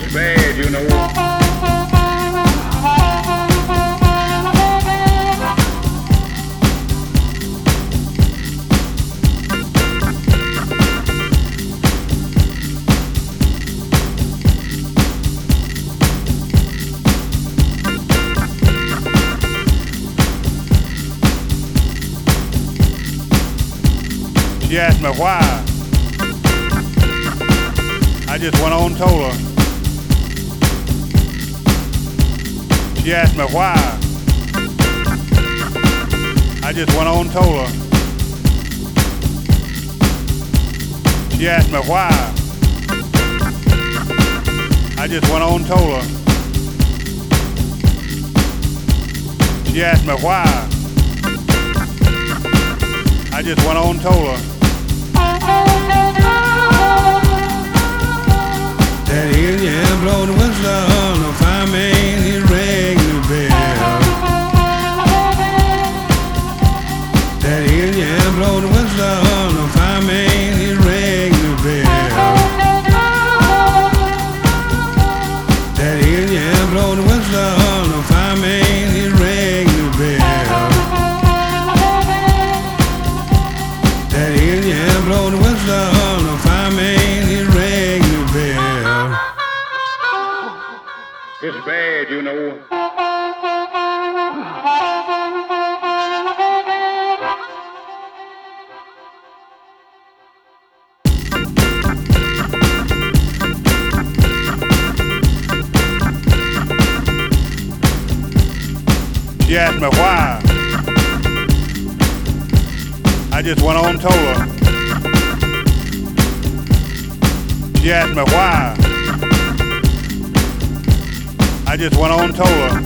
It's bad, you know. She asked me why. I just went on and told her. She asked me why. I just went on and told her. She asked me why. I just went on and told her. She asked me why. I just went on and told her. That Indian blow the whistle, the fireman he rang the bell. That Indian blow the whistle, the fireman he rang the bell. That Indian blow the whistle, the fireman he rang the bell. That Indian blow the whistle, the fireman he rang the bell. It's bad, you know. She asked me why. I just went on and told her. She asked me why. I just went on and told her.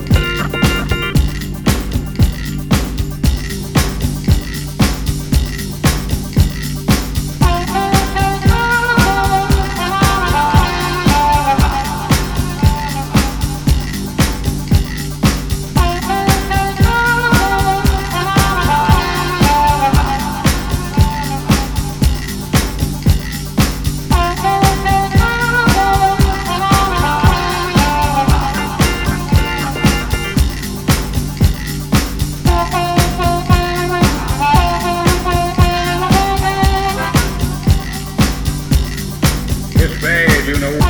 It's bad, you know.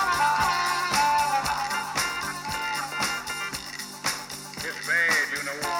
It's bad, you know.